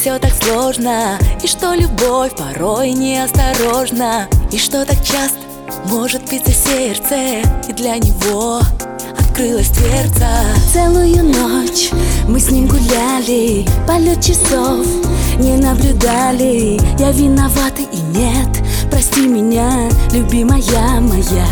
все так сложно, и что любовь порой неосторожна, и что так часто может биться сердце, и для него открылась дверца. Целую ночь мы с ним гуляли, полет часов не наблюдали. Я виновата и нет, прости меня, любимая моя.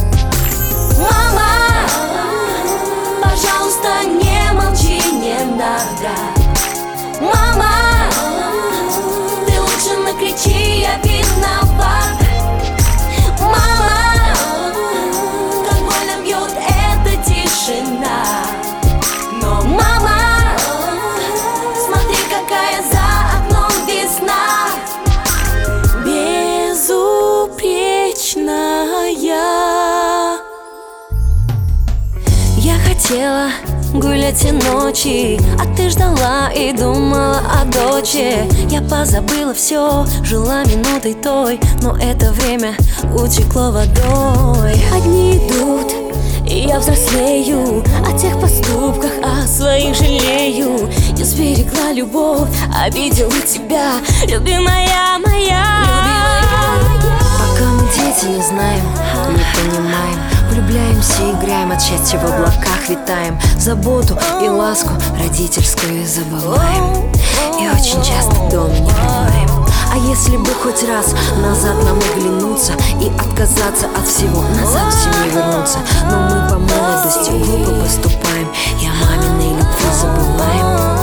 Мама, пожалуйста, не молчи, не надо. Мама, ты лучше накричи, я виноват. Мама, как больно бьет эта тишина. Но, мама, смотри, какая за окном весна. Безупречная. Я хотела гулять все ночи, а ты ждала и думала о дочери. Я позабыла все, жила минутой той, но это время утекло водой. Одни идут, и я взрослею, о тех поступках, о своих жалею. Я сберегла любовь, обидела тебя, любимая моя. Пока мы дети, не знаем, не понимаем, влюбляемся, играем, от счастья в облаках витаем. Заботу и ласку родительскую забываем, и очень часто дома не бываем. А если бы хоть раз назад нам оглянуться и отказаться от всего, назад в семью вернуться. Но мы по молодости глупо поступаем, и о маминой любви забываем.